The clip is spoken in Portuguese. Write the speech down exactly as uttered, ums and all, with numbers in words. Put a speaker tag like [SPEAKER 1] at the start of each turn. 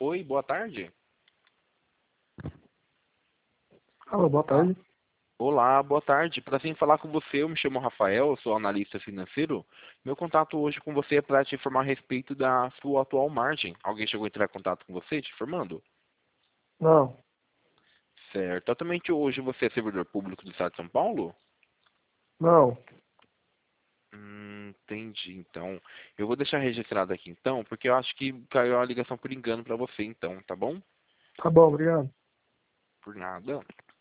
[SPEAKER 1] Oi, boa tarde.
[SPEAKER 2] Alô, boa
[SPEAKER 1] Ah,
[SPEAKER 2] tarde.
[SPEAKER 1] olá, boa tarde. Prazer em falar com você. Eu me chamo Rafael, eu sou analista financeiro. Meu contato hoje com você é para te informar a respeito da sua atual margem. Alguém chegou a entrar em contato com você te informando?
[SPEAKER 2] Não,
[SPEAKER 1] Certo. Atualmente hoje você é servidor público do Estado de São Paulo?
[SPEAKER 2] não.
[SPEAKER 1] Hum, entendi. Então, eu vou deixar registrado aqui então, porque eu acho que caiu a ligação por engano para você então, tá bom?
[SPEAKER 2] Tá bom, obrigado.
[SPEAKER 1] Por nada.